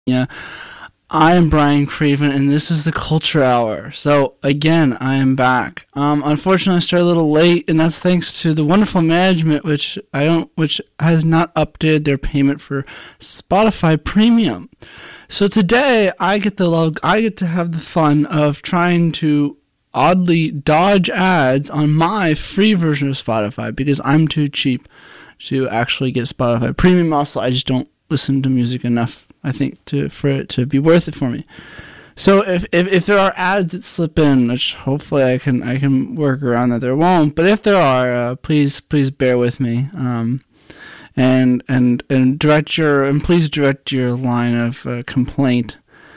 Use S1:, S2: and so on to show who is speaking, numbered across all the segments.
S1: Yeah, I am Brian Craven, and this is the Culture Hour. So again, I am back. Unfortunately, I started a little late, and that's thanks to the wonderful management, which has not updated their payment for Spotify Premium. So today, I get to have the fun of trying to oddly dodge ads on my free version of Spotify because I'm too cheap to actually get Spotify Premium. Also, I just don't listen to music enough, I think, for it to be worth it for me. So if there are ads that slip in, which hopefully I can work around that there won't, but if there are, please bear with me. And please direct your line of complaint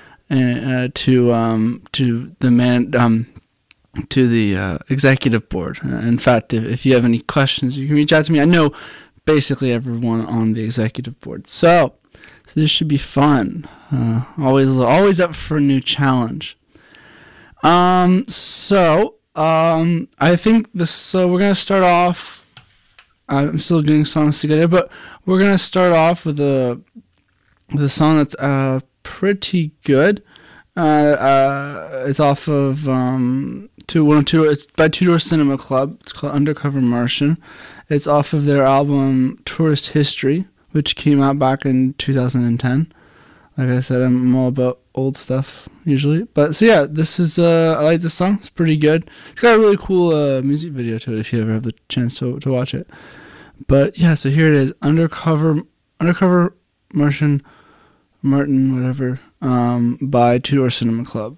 S1: to the executive board. In fact, if you have any questions, you can reach out to me. I know basically everyone on the executive board. So this should be fun. Always up for a new challenge. I think this. So we're gonna start off. I'm still getting songs together, but we're gonna start off with a song that's pretty good. It's off of It's by Two Door Cinema Club. It's called Undercover Martian. It's off of their album Tourist History, which came out back in 2010. Like I said, I'm all about old stuff usually. But so yeah, this is I like this song. It's pretty good. It's got a really cool music video to it if you ever have the chance to watch it. But yeah, so here it is, Undercover Martin, whatever, by Two Door Cinema Club.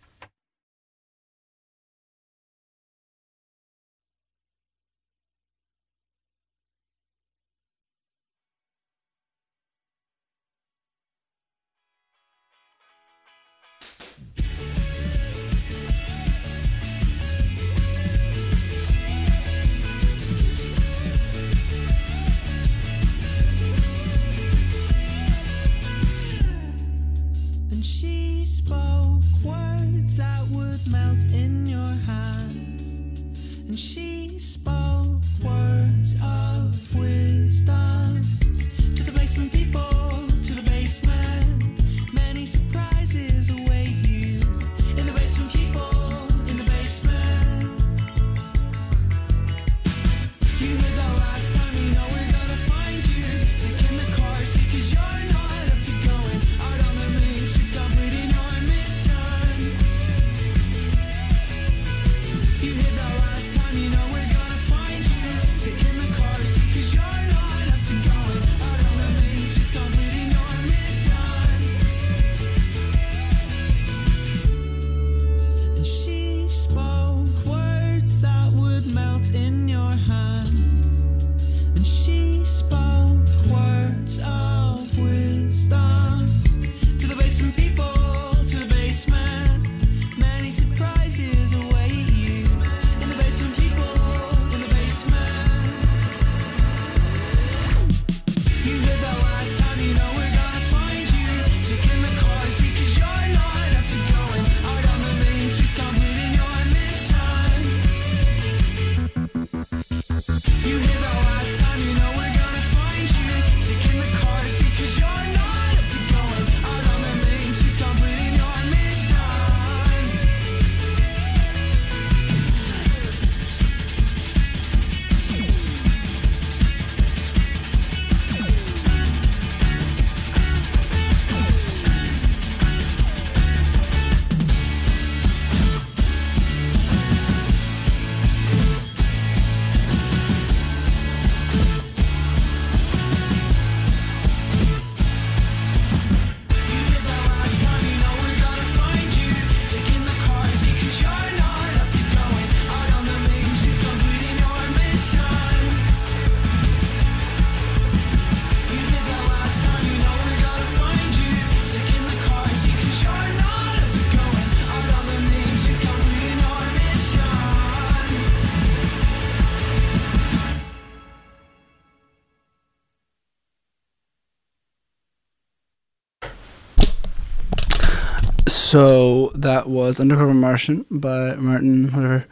S1: So that was Undercover Martian by Martin, whatever,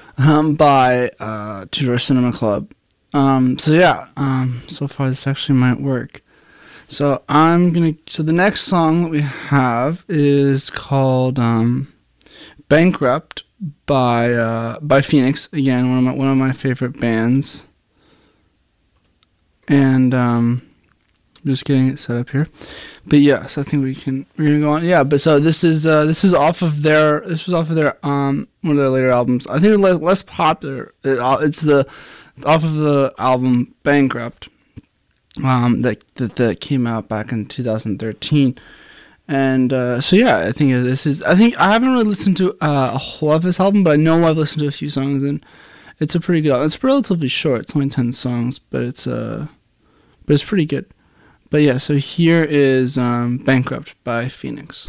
S1: by Two Door Cinema Club. So far this actually might work. So the next song that we have is called "Bankrupt" by Phoenix. Again, one of my favorite bands. And just getting it set up here. But yes, I think we're gonna go on. Yeah, but so this is off of their one of their later albums. I think the less popular. It's off of the album Bankrupt. That came out back in 2013. And so yeah, I think I haven't really listened to a whole lot of this album, but I know I've listened to a few songs, and it's a pretty good album. It's relatively short. It's only 10 songs, but it's pretty good. But yeah, so here is Bankrupt by Phoenix.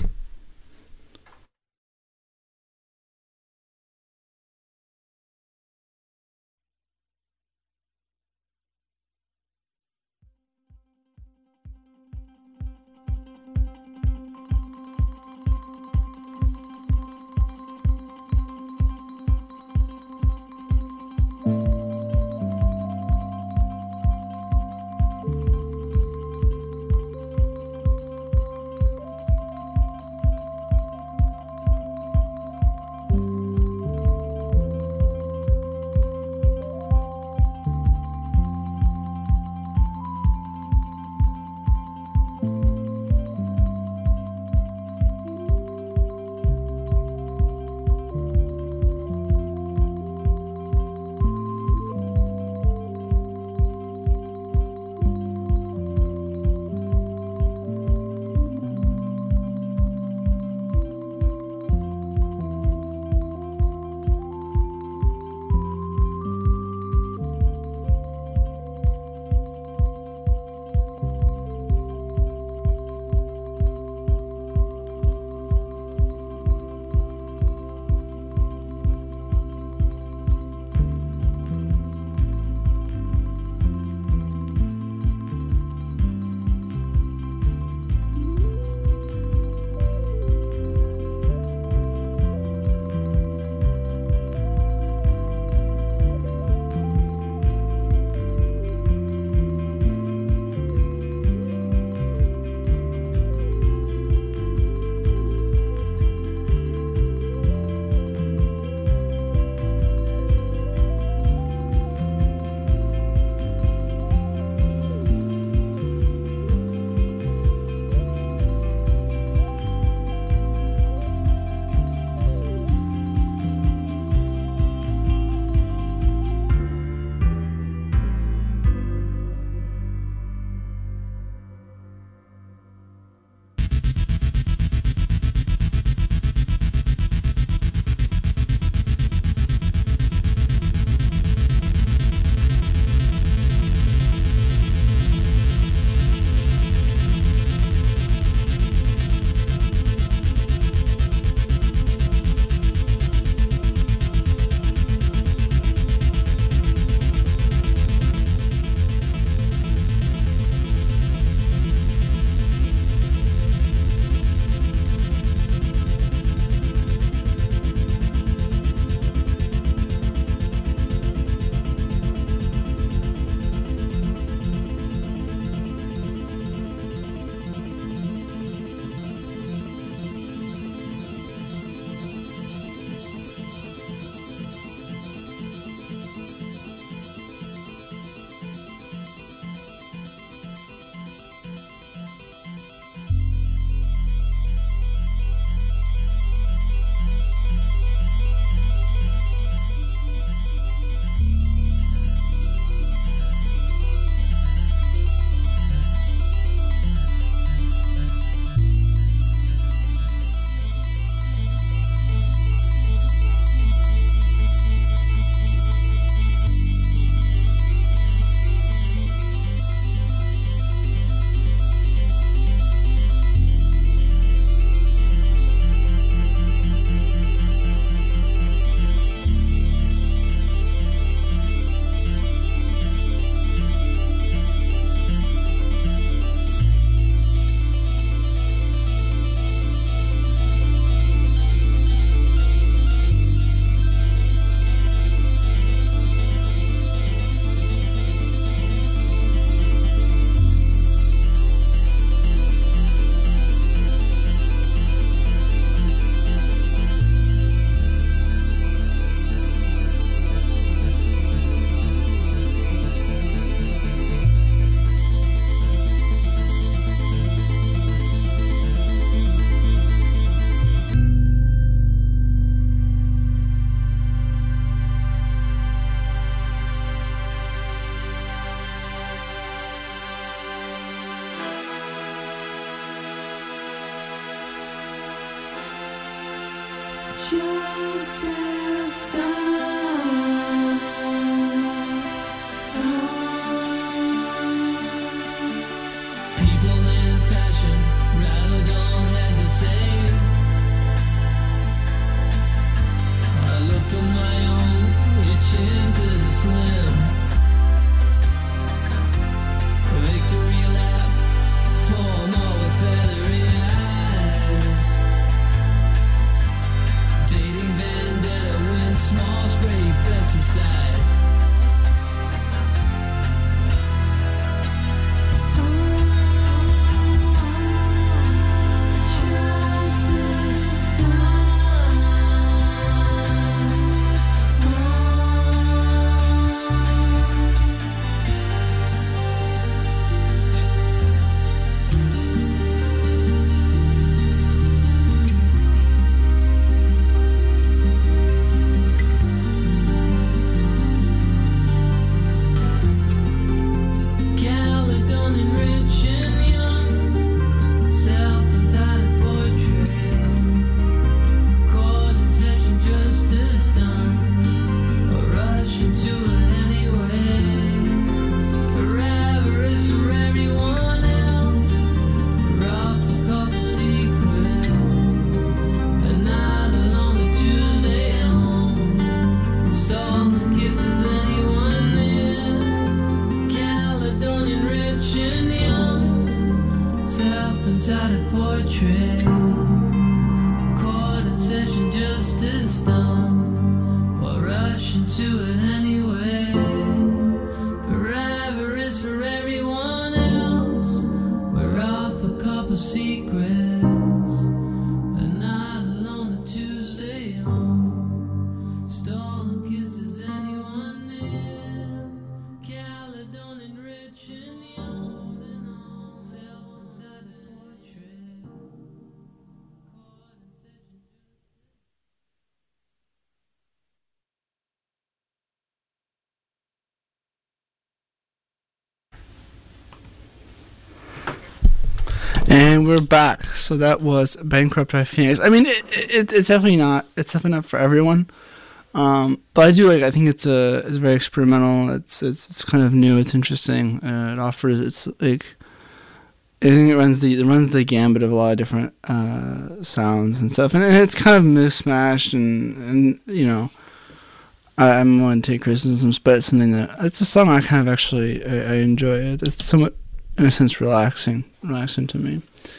S1: And we're back. So that was Bankrupt by Phoenix. I mean, it's definitely not. It's definitely not for everyone. But I do like. I think it's very experimental. It's kind of new. It's interesting. It offers. It's like. I think it runs the gambit of a lot of different sounds and stuff, and it's kind of mismatched and you know. I'm willing to take criticisms, but it's something it's a song I kind of actually I enjoy. It's somewhat, in a sense, relaxing to me.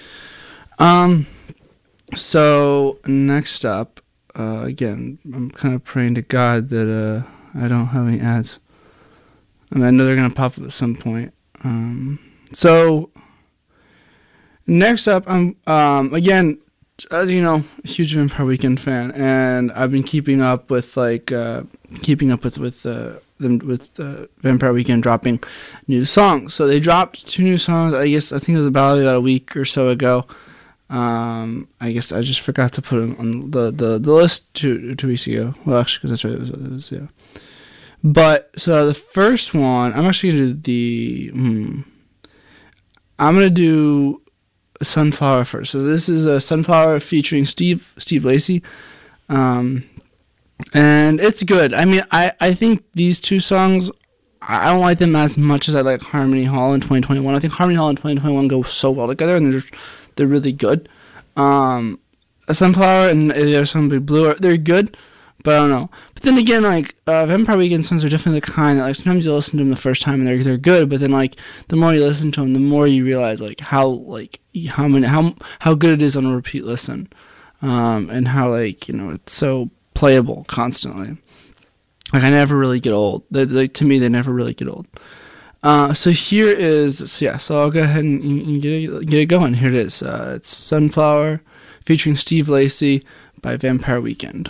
S1: So next up, again, I'm kind of praying to God that I don't have any ads. And I know they're gonna pop up at some point. So next up, I'm again, as you know, a huge Vampire Weekend fan, and I've been keeping up with Vampire Weekend dropping new songs. So they dropped 2 new songs. I think it was about a week or so ago. I guess I just forgot to put them on the list 2 weeks ago. Well, actually, because that's right, it was yeah. But so the first one, I'm actually gonna do I'm gonna do Sunflower first. So this is a Sunflower featuring Steve Lacy. And it's good. I mean, I think these 2 songs, I don't like them as much as I like Harmony Hall in 2021. I think Harmony Hall and 2021 go so well together, and they're really good. Sunflower and there's some Big Blue, they're good, but I don't know. But then again, like Vampire Weekend songs are definitely the kind that like sometimes you listen to them the first time and they're good, but then like the more you listen to them, the more you realize like how good it is on a repeat listen, and how like it's so playable constantly. Like I never really get old. To me, they never really get old. So here is so I'll go ahead and get it going. Here it is. It's Sunflower featuring Steve Lacy by Vampire Weekend.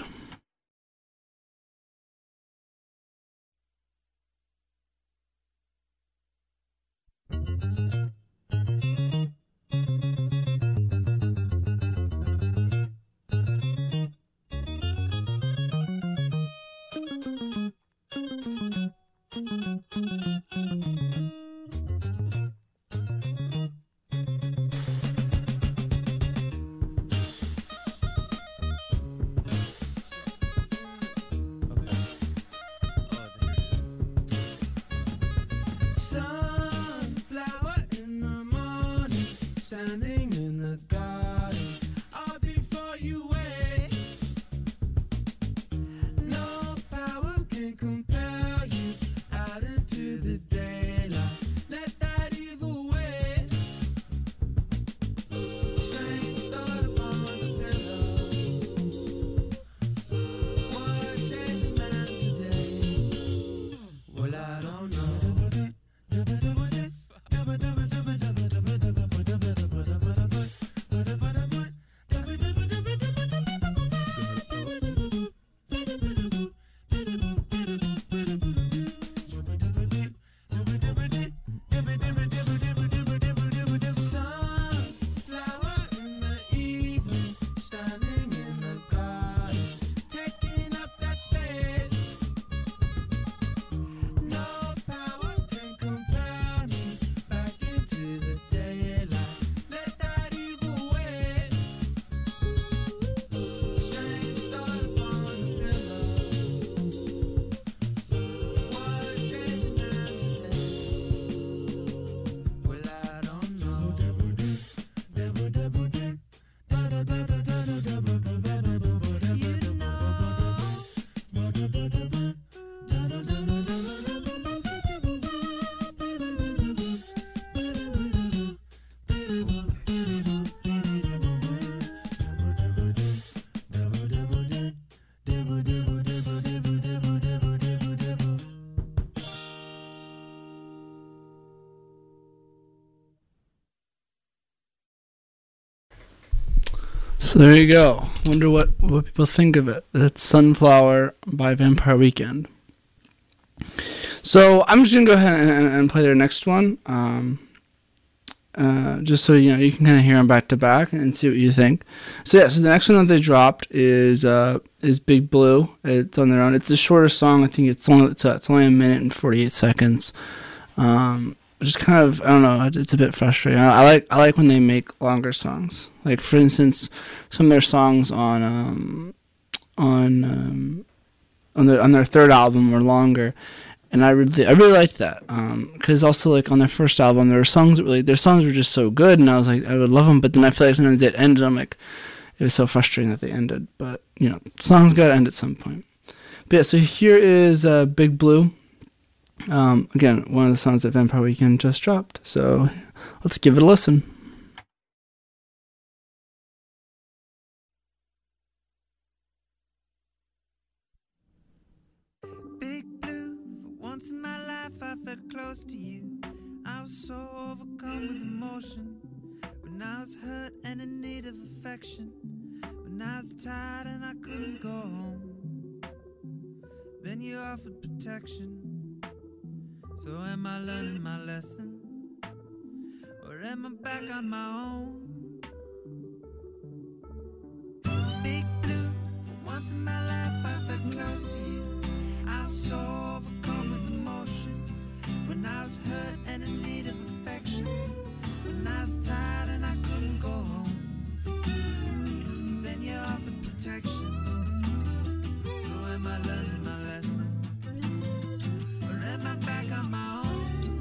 S1: So there you go. Wonder what people think of it. It's Sunflower by Vampire Weekend. So I'm just going to go ahead and play their next one. Just so you know, you can kind of hear them back to back and see what you think. So yeah, so the next one that they dropped is Big Blue. It's on their own. It's a shorter song. I think it's only a minute and 48 seconds. Just kind of, I don't know, it's a bit frustrating. I like when they make longer songs. Like for instance, some of their songs on their third album were longer, and I really liked that. Because also like on their first album, their songs were just so good, and I was like, I would love them. But then I feel like sometimes they'd end, and I'm like, it was so frustrating that they ended. But you know, songs gotta end at some point. But yeah, so here is Big Blue. Again, one of the songs that Vampire Weekend just dropped. So let's give it a listen.
S2: Big Blue, for once in my life I felt close to you. I was so overcome with emotion. When I was hurt and in need of affection. When I was tired and I couldn't go home. Then you offered protection. So am I learning my lesson? Or am I back on my own? Big Blue, for once in my life I felt close to you. I was so overcome with emotion. When I was hurt and in need of affection. When I was tired and I couldn't go home. Then you offered protection. So am I learning my lesson? Am I back on my own?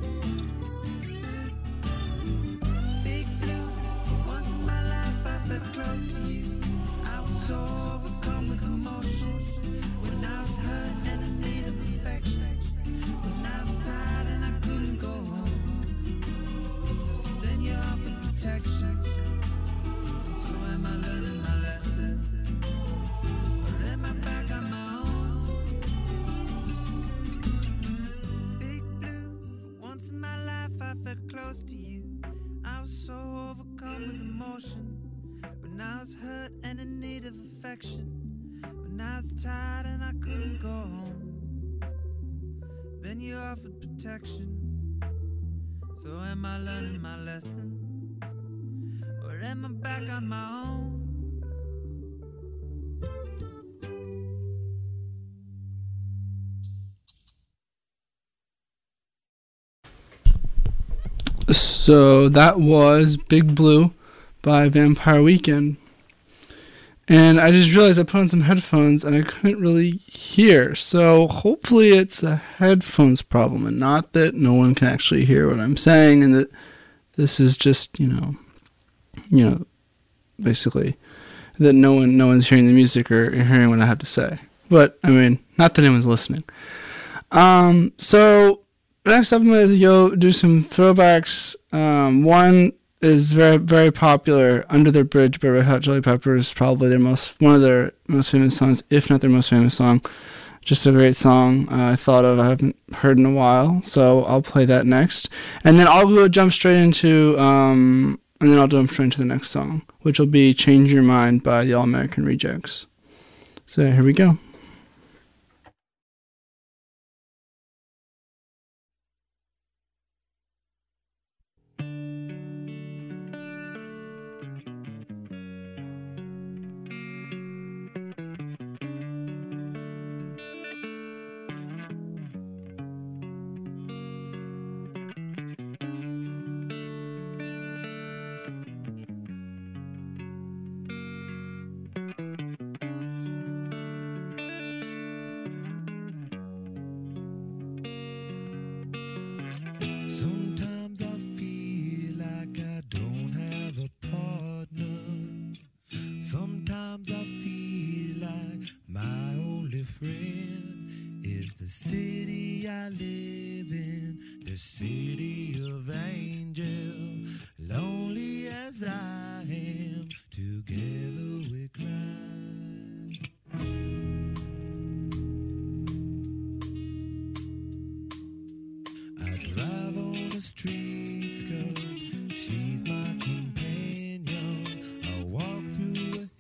S2: Big Blue, for once in my life I felt close to you. I was so overcome with emotion. When I was hurt and in need of affection. When I was tired and I couldn't go home. Then you offered protection. So am I learning my lessons? Or am I back on my own? Once in my life I felt close to you. I was so overcome with emotion. When I was hurt and in need of affection. When I was tired and I couldn't go home. Then you offered protection. So am I learning my lesson? Or am I back on my own?
S1: So that was Big Blue by Vampire Weekend. And I just realized I put on some headphones and I couldn't really hear. So hopefully it's a headphones problem and not that no one can actually hear what I'm saying and that this is just, you know, basically that no one's hearing the music or hearing what I have to say. But I mean, not that anyone's listening. So next up, I'm going to do some throwbacks. One is very, very popular, Under the Bridge by Red Hot Chili Peppers, probably one of their most famous songs, if not their most famous song. Just a great song I haven't heard in a while, so I'll play that next. And then I'll jump straight into the next song, which will be Change Your Mind by the All American Rejects. So here we go.
S3: Sometimes I feel like I don't have a partner. Sometimes I feel like my only friend is the city I live in, the city of angel. Lonely as I am, together we cry. Drive on the streets 'cause she's my companion. I walk through a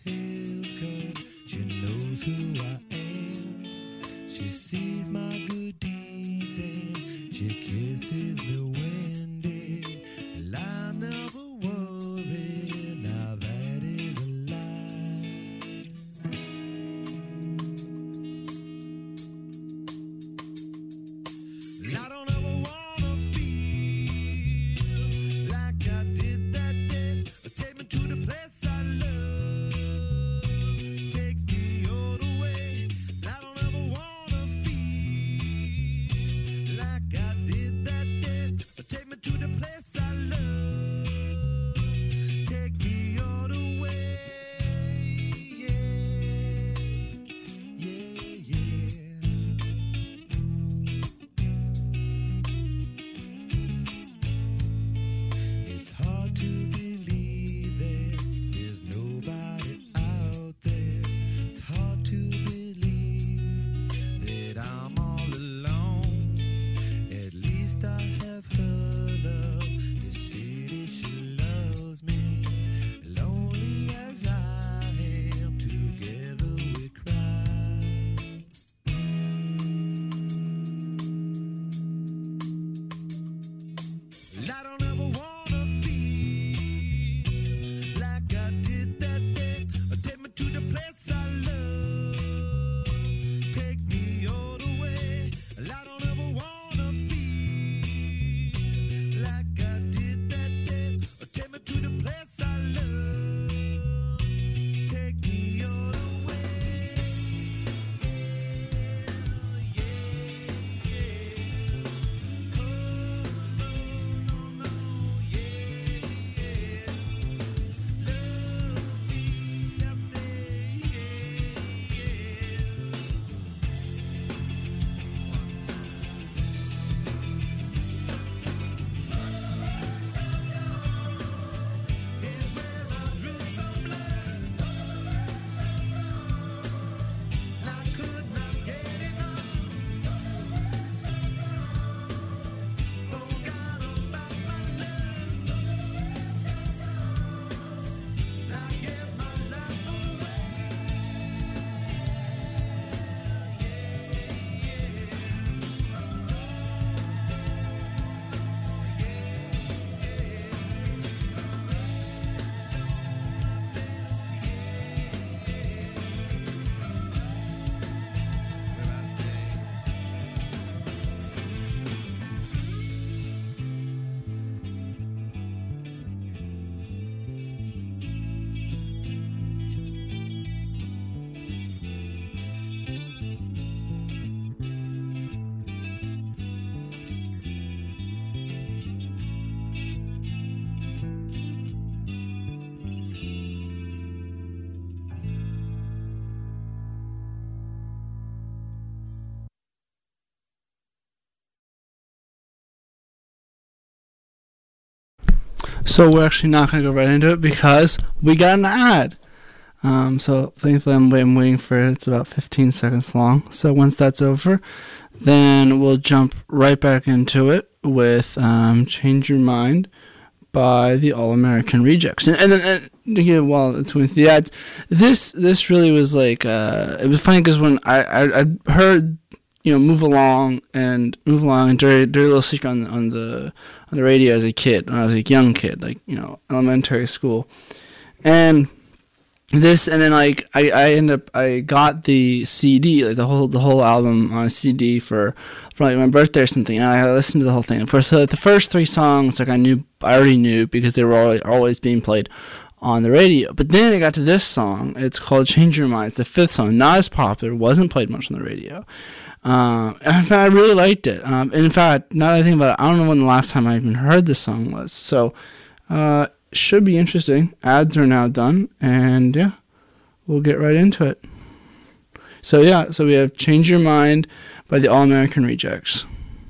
S1: So we're actually not going to go right into it because we got an ad. So thankfully I'm waiting for it. It's about 15 seconds long. So once that's over, then we'll jump right back into it with Change Your Mind by the All American Rejects. And then again, while it's with the ads, this really was like, it was funny because when I heard, Move Along and Dirty Little Secret on the radio as a kid, when I was a young kid, like, elementary school. And this, and then like I got the CD, like the whole album on a CD for like my birthday or something, and I listened to the whole thing. Of course, the first 3 songs, like I already knew because they were always being played on the radio. But then I got to this song. It's called Change Your Mind. It's the 5th song, not as popular, wasn't played much on the radio. And in fact, I really liked it. In fact, now that I think about it, I don't know when the last time I even heard this song was. So, should be interesting. Ads are now done, and yeah, we'll get right into it. So we have Change Your Mind by the All American Rejects.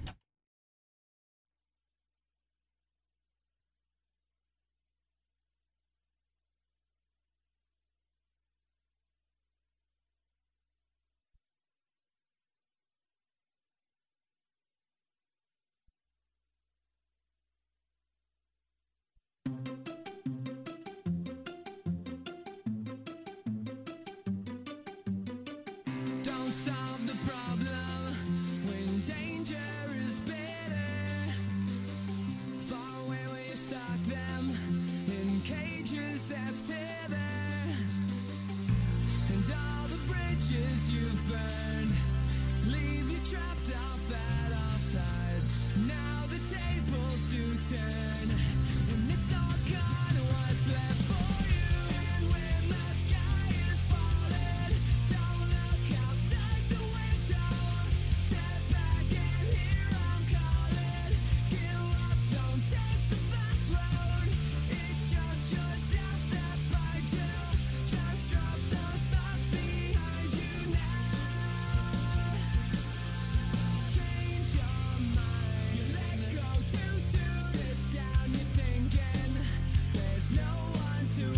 S4: Don't solve the problem when danger is bitter. Far away where you stock them in cages that tether. And all the bridges you've burned leave you trapped off at all sides. Now the tables do turn. When it's all gone, what's left for you? And when the sky is falling, don't look outside the window. Step back and hear I'm calling. Give up, don't take the fast road. It's just your death that binds you. Just drop those thoughts behind you now. Change your mind. You let go too soon. Sit down, you're sinking. There's no one to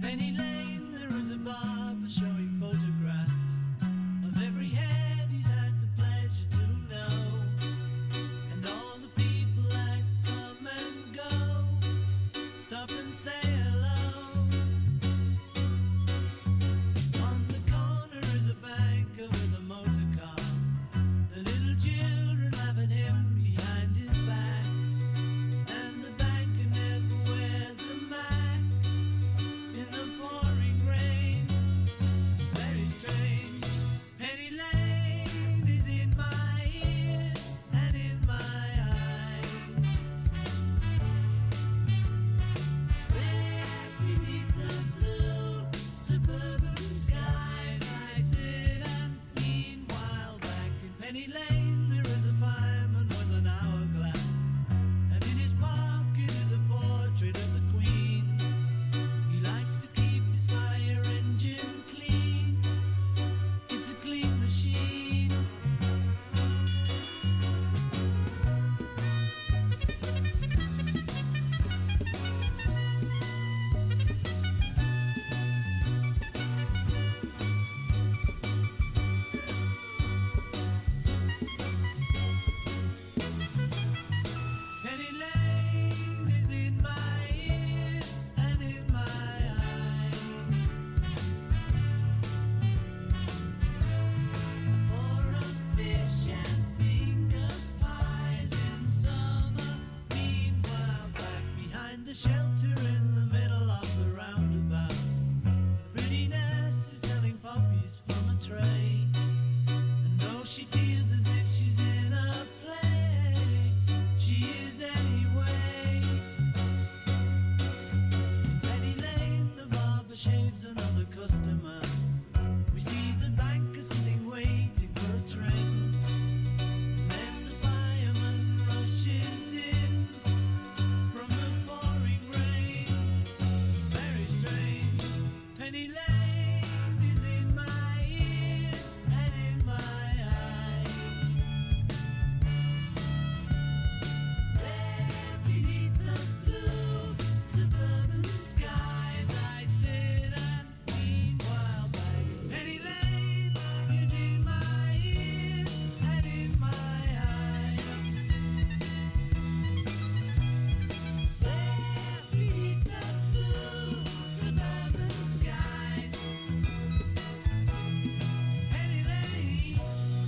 S2: Penny Lane, there is a barber showing photographs of every head he's had the pleasure to know, and all the people that come and go stop and say hello. On the corner is a banker with a motor car, the little children laughing him behind his back, and the banker never wears a Mac in the pouring rain. Very strange. Penny Lane is in my ears and in my eyes. There beneath the blue suburban skies, I sit and meanwhile back in Penny Lane there is a fireman with an hourglass, and in his pocket is a portrait of the Queen. He likes to keep his fire engine clean. It's a clean machine. Penny Lane is in my ears and in my eyes. For a fish and finger pies in summer. Meanwhile, back behind the shelter in the middle of the roundabout, the pretty nurse is selling poppies from a tray. And though she feels as if she's in a play, she is anyway. Penny Lane, the barber shaves another customer. We see the banker sitting waiting for a trim. And then the fireman rushes in from the pouring rain. Very strange. Penny Lane is in my ears and in my eyes. There beneath the blue suburban skies, I sit and meanwhile back. Penny Lane is in my ears and in my eyes. There beneath the blue suburban skies, Penny Lane.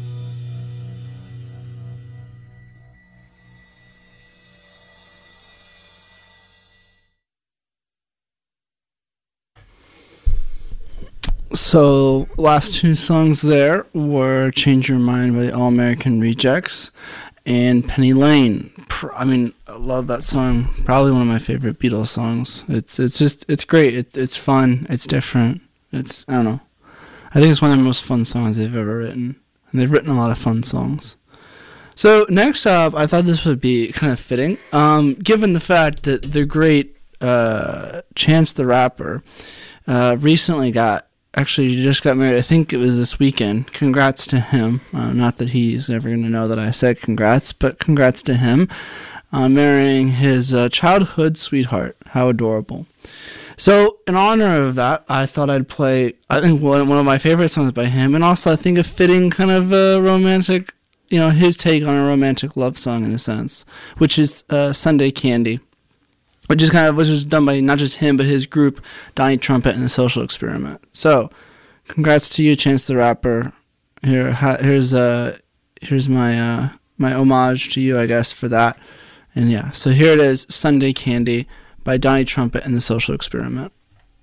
S1: So, last two songs there were Change Your Mind by the All American Rejects and Penny Lane. I love that song. Probably one of my favorite Beatles songs. It's great. It's fun. It's different. I don't know. I think it's one of the most fun songs they've ever written. And they've written a lot of fun songs. So, next up, I thought this would be kind of fitting. Given the fact that the great Chance the Rapper recently just got married. I think it was this weekend. Congrats to him. Not that he's ever going to know that I said congrats, but congrats to him marrying his childhood sweetheart. How adorable. So, in honor of that, I thought I'd play, I think, one of my favorite songs by him, and also I think a fitting kind of romantic, his take on a romantic love song in a sense, which is Sunday Candy. Which is done by not just him, but his group, Donnie Trumpet and the Social Experiment. So, congrats to you, Chance the Rapper. Here's my my homage to you, I guess, for that. And yeah, so here it is, Sunday Candy by Donnie Trumpet and the Social Experiment.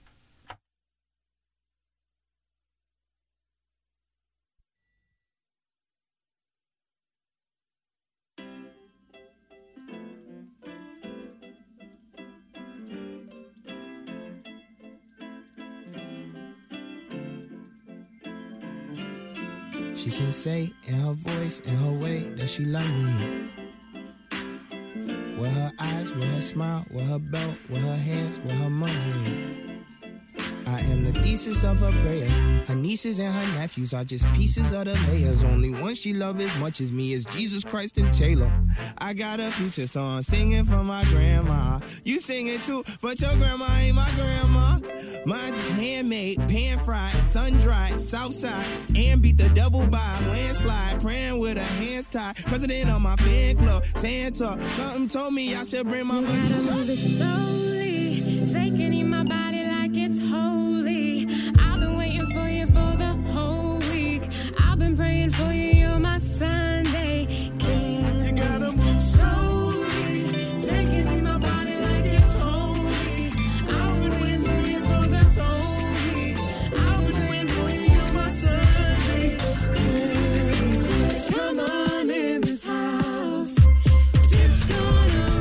S3: She can say in her voice, in her way, that she love me. With her eyes, with her smile, with her belt, with her hands, with her money.
S5: I am the thesis of her prayers. Her nieces and her nephews are just pieces of the layers. Only one she love as much as me is Jesus Christ and Taylor. I got a future song singing for my grandma. You sing it too, but your grandma ain't my grandma. Mine's handmade, pan-fried, sun-dried, southside, and beat the devil by a landslide. Praying with her hands tied. President of my fan club, Santa. Something told me I should bring my
S6: gotta move it slowly, taking in my body like it's holy. I've been waiting for you for the whole week. I've been praying for you, you're my Sunday candy.
S5: You gotta move
S6: slowly, taking in my body like it's holy. I've been waiting for you for this whole week. I've been waiting for you, you're my Sunday candy. Come on in this house. It's gonna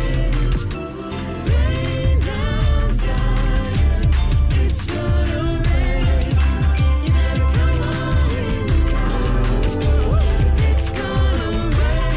S6: rain down time. It's gonna rain. You better come on in this house. It's gonna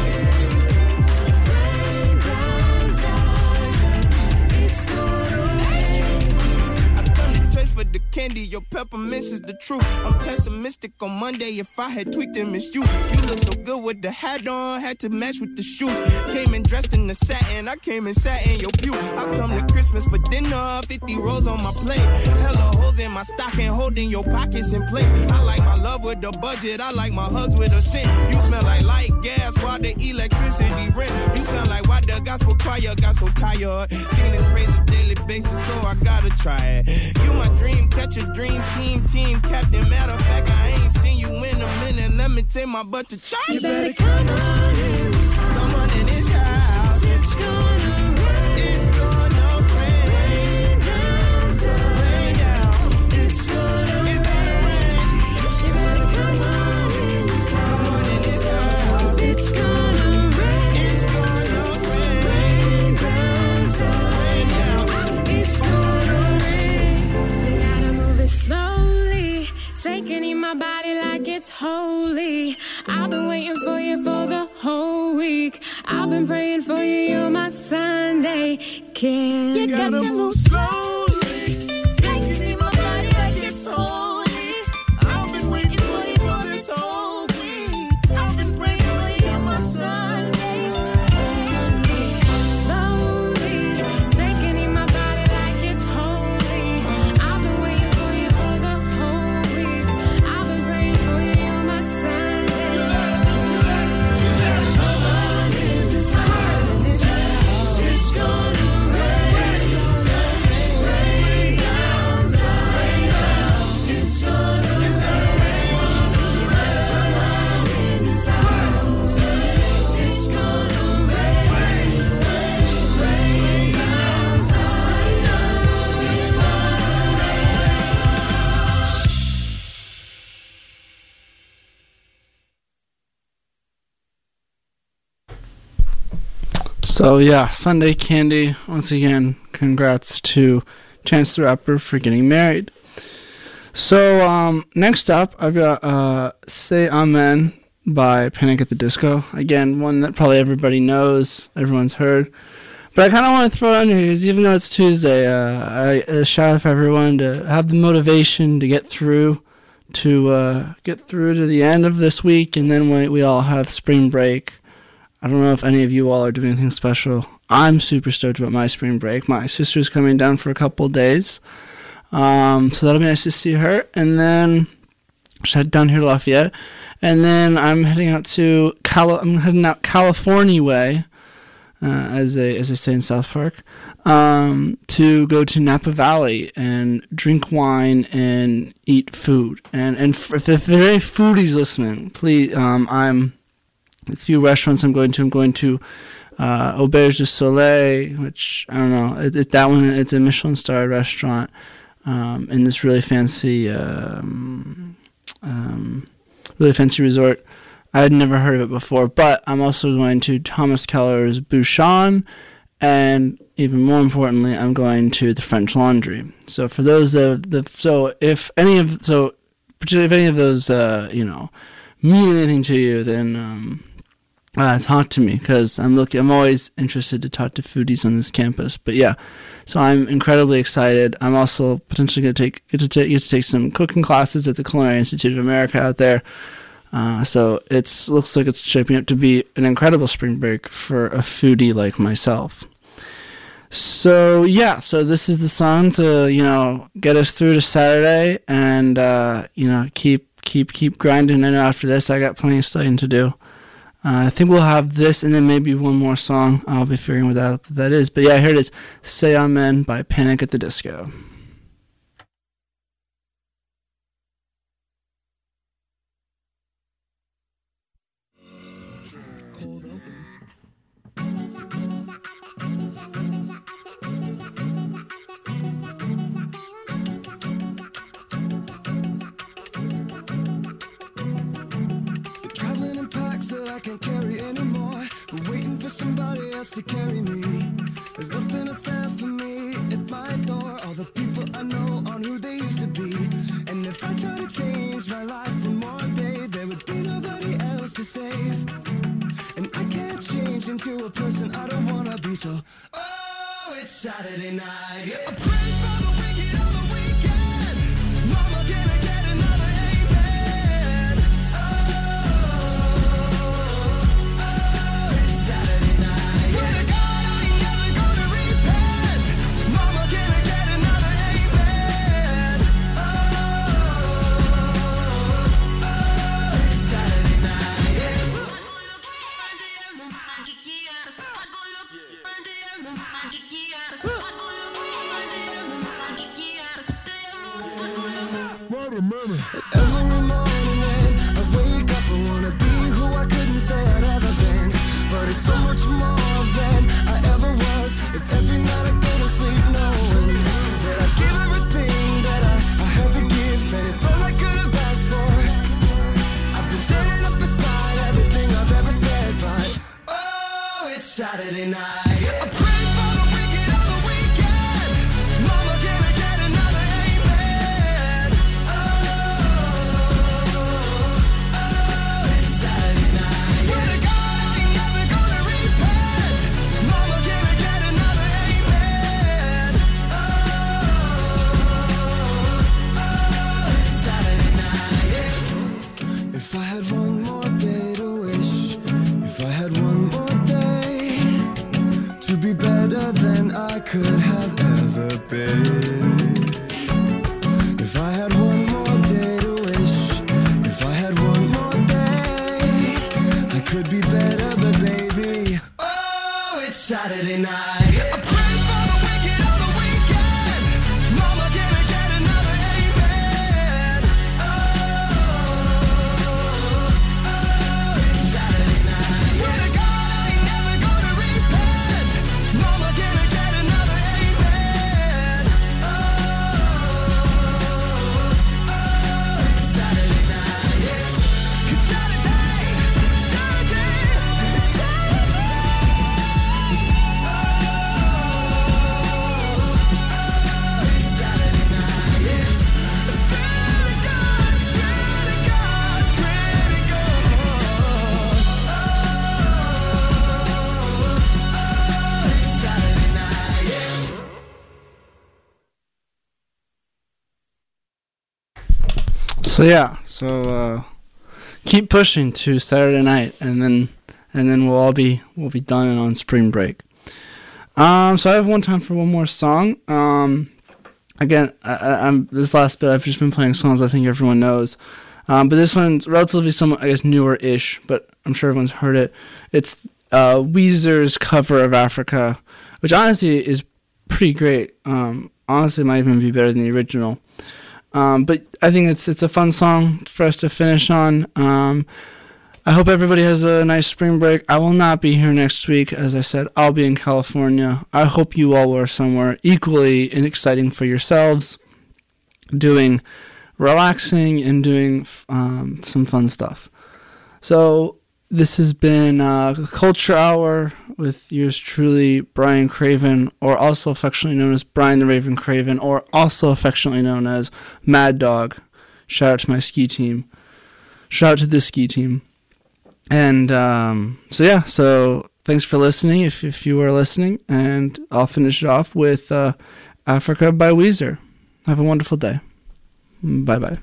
S6: rain down time. It's gonna rain.
S5: I come to church for the candy, your peppermints is the truth. I'm pessimistic on Monday, if I had tweaked and missed you. You look so good with the hat on, had to match with the shoes. Came in dressed in the satin, I came and sat in your pew. I come to Christmas for dinner, 50 rolls on my plate. Hella holes in my stocking, holding your pockets in place. I like my love with the budget, I like my hugs with a scent. You smell like light gas while the electricity rent. You sound like why the gospel choir got so tired. Singing this praise on a daily basis, so I gotta try it. You my dream catcher, dream team captain. Matter of fact, I ain't seen you in a minute. Let me take my butt to church.
S6: You better come on in this house.
S5: Come on in this house.
S6: It's gonna rain.
S5: It's gonna rain.
S6: Rain down time.
S5: Rain down.
S6: It's gonna
S5: It's gonna rain.
S6: You better come on in this
S5: Come
S6: house.
S5: on in this house.
S6: It's gonna rain.
S5: It's gonna rain.
S6: Rain down time.
S5: Rain down.
S6: It's gonna rain. You gotta move it slowly, taking in my body like it's holy. I've been waiting for you for the whole week. I've been praying for you, you're my Sunday candy.
S5: You gotta move slowly, taking in my body like it's holy. I've been waiting for you for this whole week. I've been praying for you, you're my Sunday candy.
S6: Slowly, taking in my body like it's holy. I've been waiting for you for the whole week. I've been praying for you, you're my Sunday Come on in this house. It's gonna rain. Rain down time. It's gonna rain. Come on in this house. It's gonna rain. Rain down time. It's gonna rain.
S1: So yeah, Sunday Candy. Once again, congrats to Chance the Rapper for getting married. So next up, I've got Say Amen by Panic at the Disco. Again, one that probably everybody knows, everyone's heard. But I kind of want to throw it on here because even though it's Tuesday, I shout out for everyone to have the motivation to get through to the end of this week, and then we all have spring break. I don't know if any of you all are doing anything special. I'm super stoked about my spring break. My sister's coming down for a couple of days. So that'll be nice to see her. And then just head down here to Lafayette. And then I'm heading out California way, as they say in South Park, to go to Napa Valley and drink wine and eat food. And if there are any foodies listening, please, I'm a few restaurants I'm going to Auberge du Soleil, which I don't know, that one, it's a Michelin star restaurant in this really fancy resort. I had never heard of it before, but I'm also going to Thomas Keller's Bouchon, and even more importantly, I'm going to the French Laundry. So for those if any of those mean anything to you, then talk to me, because I'm always interested to talk to foodies on this campus. But yeah, so I'm incredibly excited. I'm also potentially going to get to take some cooking classes at the Culinary Institute of America out there. So it looks like it's shaping up to be an incredible spring break for a foodie like myself. So yeah, so this is the song to get us through to Saturday, and keep grinding. I know after this I got plenty of studying to do. I think we'll have this and then maybe one more song. I'll be figuring what that is. But yeah, here it is. Say Amen by Panic at the Disco.
S6: Traveling in packs that I can't carry anymore, but waiting for somebody else to carry me. There's nothing that's there for me at my door. All the people I know aren't who they used to be. And if I try to change my life one more day, there would be nobody else to save. And I can't change into a person I don't wanna be. So, oh, it's Saturday night. I pray for the wicked on the weekend. Mama, can I get another amen? It's Saturday night. Swear to God, I ain't never gonna repent. Mama, can I get another amen? It's Saturday night. Every morning when I wake up, I wanna be who I couldn't say I'd ever been. But it's so much more than I ever was. If every night I go to sleep knowing that I give everything that I had to give, man, it's all I could have asked for. I've been standing up beside everything I've ever said, but oh, it's Saturday night. I pray for the wicked on the weekend. Mama, can I get another amen? It's Saturday night. Swear to God, I ain't never gonna repent. Mama, can I get another amen? It's Saturday night. If I had one more day to wish, if I had one more day to be better than I could have ever been. If I had one more day to wish, if I had one more day, I could be better, but baby, oh, it's Saturday night. I pray for the wicked on the weekend. Mama, can I get another amen? It's Saturday night. Swear to God, I ain't never gonna repent. Mama, can I get another amen? It's Saturday night. It's Saturday, it's Saturday. It's Saturday night. Swear to God, swear to God, swear to God. It's Saturday night.
S1: So yeah, keep pushing to Saturday night, and then we'll be done and on spring break. So I have one time for one more song. Again, I'm this last bit I've just been playing songs I think everyone knows, but this one's relatively somewhat, I guess, newer-ish, but I'm sure everyone's heard it. It's Weezer's cover of Africa, which honestly is pretty great. Honestly, it might even be better than the original. But I think it's a fun song for us to finish on. I hope everybody has a nice spring break. I will not be here next week. As I said, I'll be in California. I hope you all are somewhere equally exciting for yourselves, doing relaxing and doing some fun stuff. So this has been Culture Hour with yours truly, Brian Craven, or also affectionately known as Brian the Raven Craven, or also affectionately known as Mad Dog. Shout out to my ski team. Shout out to this ski team. And so thanks for listening if you are listening, and I'll finish it off with Africa by Weezer. Have a wonderful day. Bye-bye.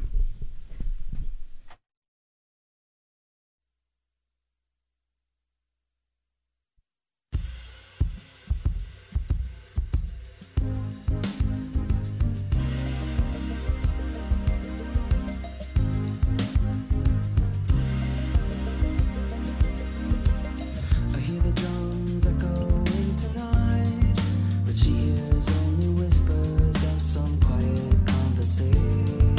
S4: I hear the drums echoing tonight, but she hears only whispers of some quiet conversation.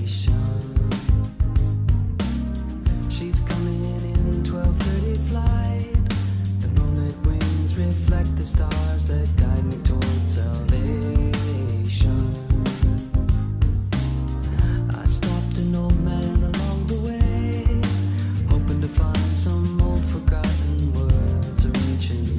S4: She's coming in 12:30 flight. The moonlit wings reflect the stars that guide me towards salvation. I stopped an old man along the way, hoping to find some old forgotten words or ancient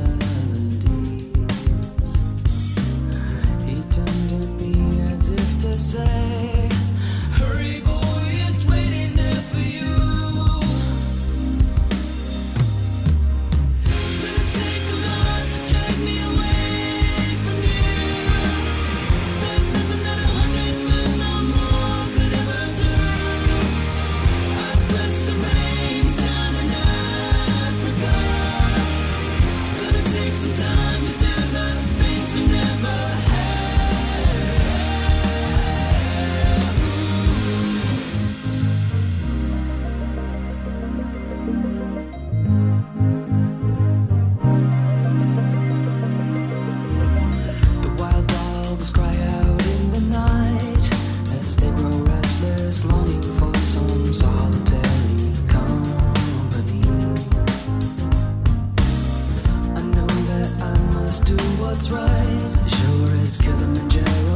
S4: melodies. He turned to me as if to say, "Hurry, boy, it's waiting there for you." It's gonna take a lot to drag me away from you. There's nothing that 100 men or more could ever do. I bless the rains down in Africa. Gonna take some time to do the things we never had. The wild dogs cry out in the night as they grow restless, longing for some solitary company. I know that I must do what's right, sure as Kilimanjaro